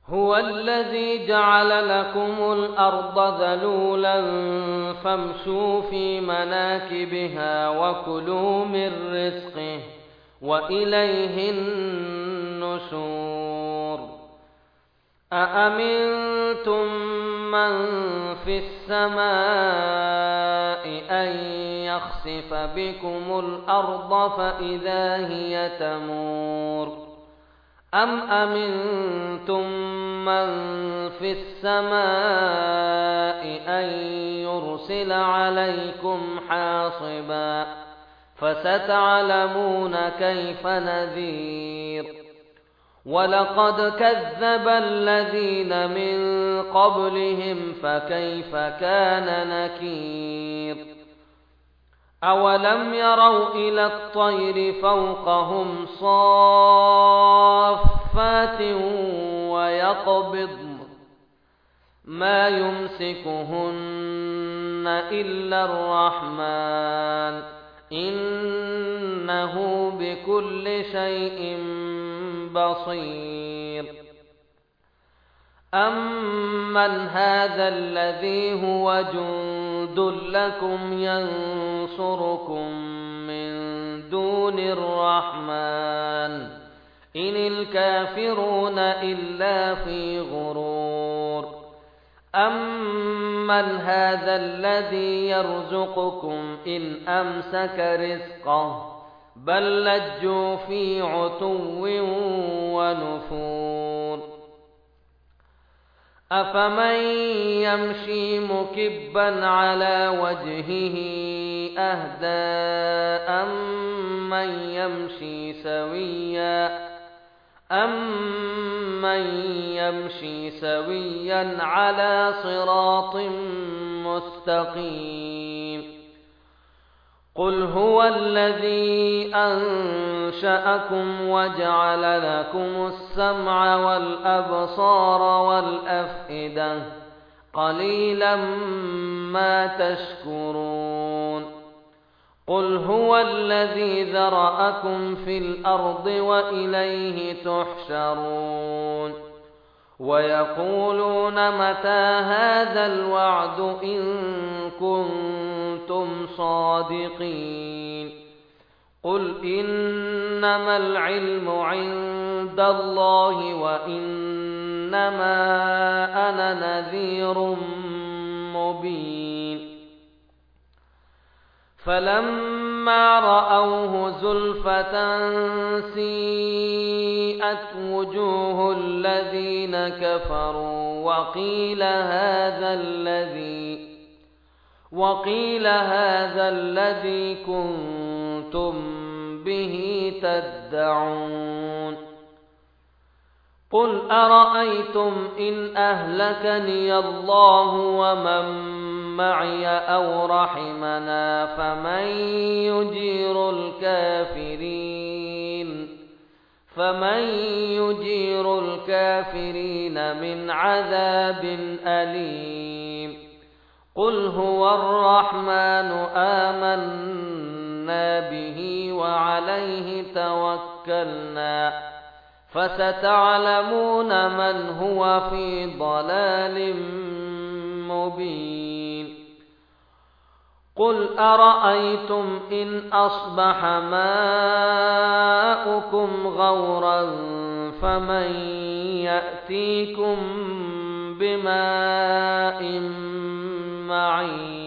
هو الذي جعل لكم الأرض ذلولا فامشوا في مناكبها وكلوا من رزقه وإليه النشور أأمنتم من في السماء أن يخسف بكم الأرض فإذا هي تمور أم أمنتم من في السماء أن يرسل عليكم حاصبا فستعلمون كيف نذير ولقد كذب الذين من قبلهم فكيف كان نكير أولم يروا إلى الطير فوقهم صافات ويقبضن ما يمسكهن إلا الرحمن إنه بكل شيء بصير أمن هذا الذي هو جند لكم ينصركم من دون الرحمن إن الكافرون إلا في غرور أمن هذا الذي يرزقكم إن أمسك رزقه بل لجوا في عتو ونفور أفمن يمشي مكبا على وجهه أهدى أمن يمشي سويا على صراط مستقيم قل هو الذي أنشأكم وجعل لكم السمع والأبصار والأفئدة قليلا ما تشكرون قل هو الذي ذرأكم في الأرض وإليه تحشرون ويقولون متى هذا الوعد إن كنتم صادقين قل إنما العلم عند الله وإنما أنا نذير مبين فلما رأوه زلفة سيئت وجوه الذين كفروا وقيل هذا الذي كنتم به تدعون قل أرأيتم إن أهلكني الله ومن معي أو رحمنا فمن يجير الكافرين من عذاب أليم قل هو الرحمن آمنا به وعليه توكلنا فستعلمون من هو في ضلال مبين قل أرأيتم إن أصبح ماؤكم غورا فمن يأتيكم بماء معين